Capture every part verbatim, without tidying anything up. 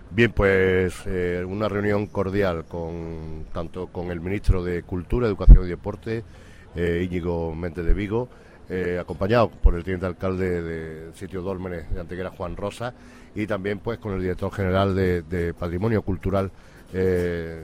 Bien, pues eh, una reunión cordial con tanto con el ministro de Cultura, Educación y Deporte, eh, Íñigo Méndez de Vigo, eh, acompañado por el teniente alcalde de Sitio Dólmenes de Antequera, Juan Rosa, y también pues con el director general de, de Patrimonio Cultural eh,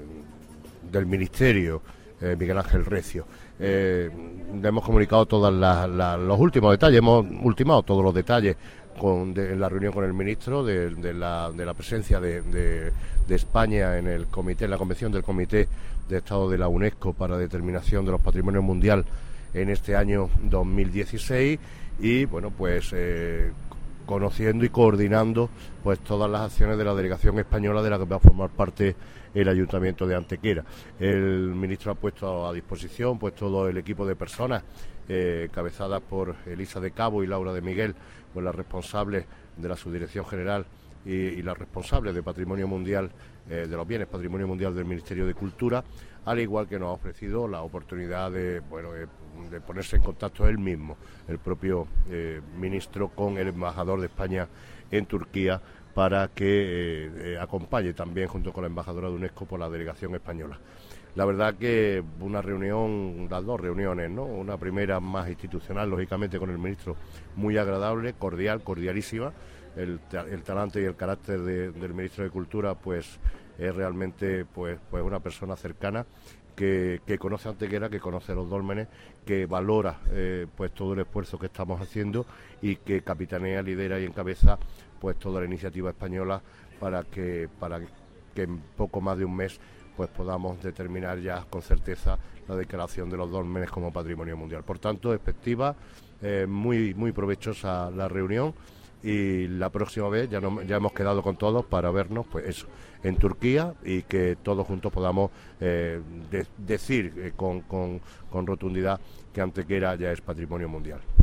del Ministerio, eh, Miguel Ángel Recio. Eh, le hemos comunicado todos los últimos detalles, hemos ultimado todos los detalles con, de, en la reunión con el ministro de, de, la, de la presencia de, de, de España en el comité, en la convención del Comité de Estado de la UNESCO para determinación de los patrimonios mundial en este año dos mil dieciséis y bueno pues eh, conociendo y coordinando pues todas las acciones de la delegación española de la que va a formar parte el Ayuntamiento de Antequera. El ministro ha puesto a disposición pues todo el equipo de personas eh, cabezadas por Elisa de Cabo y Laura de Miguel, pues las responsables de la Subdirección General y, y las responsables de Patrimonio Mundial, eh, de los bienes Patrimonio Mundial del Ministerio de Cultura, al igual que nos ha ofrecido la oportunidad de, bueno, de, de ponerse en contacto él mismo, el propio eh, ministro, con el embajador de España en Turquía, para que eh, eh, acompañe también junto con la embajadora de UNESCO por la delegación española. La verdad que una reunión, las dos reuniones, ¿no? Una primera más institucional, lógicamente con el ministro, muy agradable, cordial, cordialísima. El, el talante y el carácter de, del ministro de Cultura, pues es realmente pues, pues una persona cercana que, que conoce Antequera, que conoce los dólmenes, que valora eh, pues todo el esfuerzo que estamos haciendo y que capitanea, lidera y encabeza pues toda la iniciativa española para que para que en poco más de un mes pues podamos determinar ya con certeza la declaración de los dólmenes como patrimonio mundial. Por tanto, expectativa, eh, muy muy provechosa la reunión, y la próxima vez ya, no, ya hemos quedado con todos para vernos pues eso, en Turquía, y que todos juntos podamos eh, de, decir eh, con, con, con rotundidad que Antequera ya es patrimonio mundial.